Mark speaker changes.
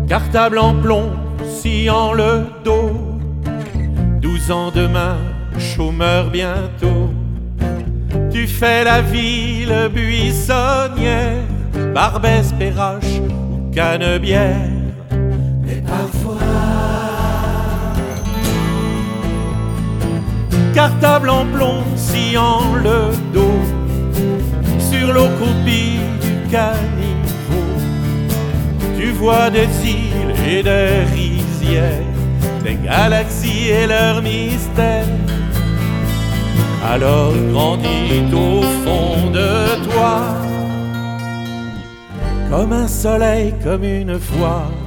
Speaker 1: cartable en plomb, sciant le dos. 12 ans demain, chômeur bientôt. Tu fais la ville buissonnière, Barbès, Perrache ou Canebière. Mais parfois, cartable en plomb, sciant le dos, sur l'eau croupie du caniveau, tu vois des îles et des rizières, des galaxies et leurs mystères. Alors grandit au fond de toi, comme un soleil, comme une foi,